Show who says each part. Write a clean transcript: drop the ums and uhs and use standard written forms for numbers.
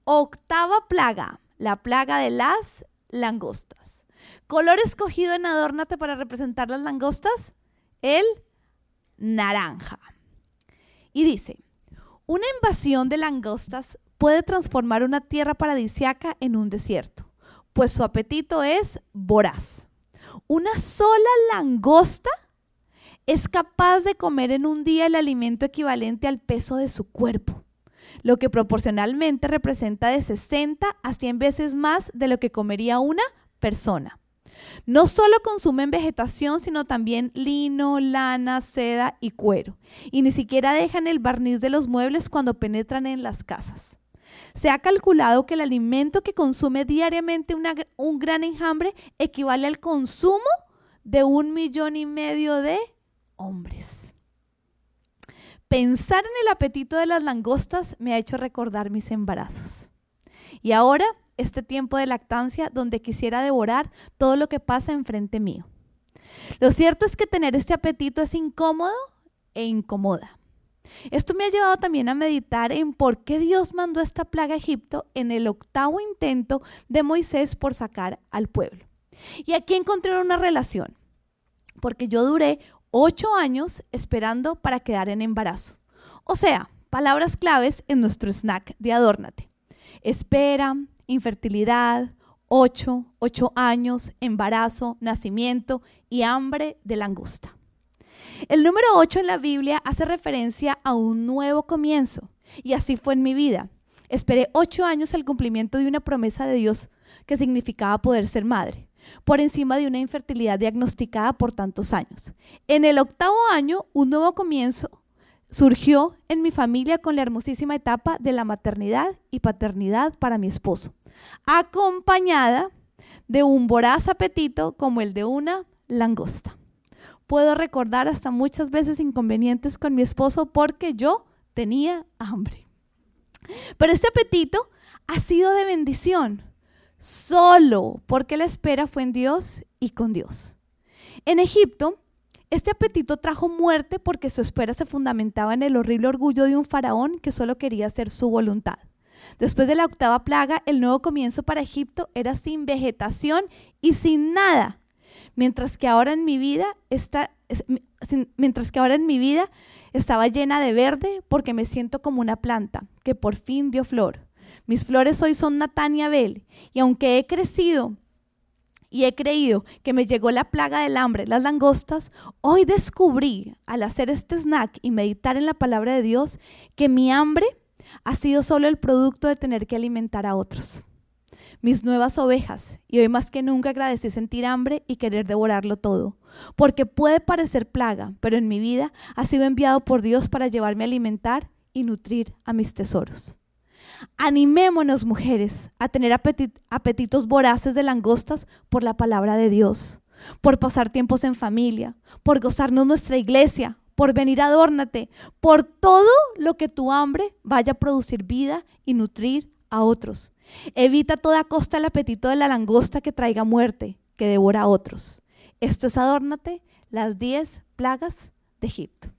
Speaker 1: Octava plaga, la plaga de las langostas. ¿Color escogido en Adórnate para representar las langostas? El naranja. Y dice, una invasión de langostas puede transformar una tierra paradisíaca en un desierto, pues su apetito es voraz. Una sola langosta es capaz de comer en un día el alimento equivalente al peso de su cuerpo, lo que proporcionalmente representa de 60 a 100 veces más de lo que comería una persona. No solo consumen vegetación, sino también lino, lana, seda y cuero. Y ni siquiera dejan el barniz de los muebles cuando penetran en las casas. Se ha calculado que el alimento que consume diariamente un gran enjambre equivale al consumo de 1,5 millones de hombres. Pensar en el apetito de las langostas me ha hecho recordar mis embarazos. Y ahora, este tiempo de lactancia donde quisiera devorar todo lo que pasa enfrente mío. Lo cierto es que tener este apetito es incómodo e incomoda. Esto me ha llevado también a meditar en por qué Dios mandó esta plaga a Egipto en el 8º intento de Moisés por sacar al pueblo. Y aquí encontré una relación, porque yo duré 8 años esperando para quedar en embarazo. O sea, palabras claves en nuestro snack de Adórnate. Espera, infertilidad, 8 años, embarazo, nacimiento y hambre de langosta. El número 8 en la Biblia hace referencia a un nuevo comienzo, y así fue en mi vida. Esperé 8 años el cumplimiento de una promesa de Dios que significaba poder ser madre, por encima de una infertilidad diagnosticada por tantos años. En el 8º año, un nuevo comienzo surgió en mi familia con la hermosísima etapa de la maternidad y paternidad para mi esposo, acompañada de un voraz apetito como el de una langosta. Puedo recordar hasta muchas veces inconvenientes con mi esposo porque yo tenía hambre. Pero este apetito ha sido de bendición, solo porque la espera fue en Dios y con Dios. En Egipto, este apetito trajo muerte porque su espera se fundamentaba en el horrible orgullo de un faraón que solo quería hacer su voluntad. Después de la 8ª plaga, el nuevo comienzo para Egipto era sin vegetación y sin nada, mientras que ahora en mi vida estaba llena de verde porque me siento como una planta que por fin dio flor. Mis flores hoy son Natán y Abel, y aunque he crecido y he creído que me llegó la plaga del hambre, las langostas, hoy descubrí al hacer este snack y meditar en la palabra de Dios que mi hambre ha sido solo el producto de tener que alimentar a otros, mis nuevas ovejas, y hoy más que nunca agradecí sentir hambre y querer devorarlo todo, porque puede parecer plaga, pero en mi vida ha sido enviado por Dios para llevarme a alimentar y nutrir a mis tesoros. Animémonos, mujeres, a tener apetitos voraces de langostas por la palabra de Dios, por pasar tiempos en familia, por gozarnos nuestra iglesia, por venir a Adórnate, por todo lo que tu hambre vaya a producir vida y nutrir a otros. Evita a toda costa el apetito de la langosta que traiga muerte, que devora a otros. Esto es Adórnate, las 10 plagas de Egipto.